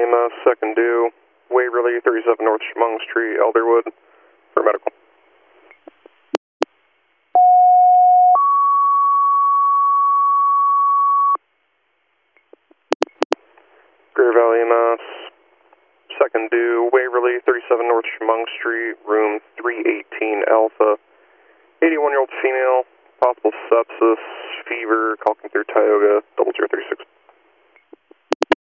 EMS, second due, Waverly, 37 North Chemung Street, Elderwood, for medical. Greer Valley EMS, second due, Waverly, 37 North Chemung Street, room 318 Alpha, 81-year-old female, possible sepsis, fever, calling through Tioga, 0036.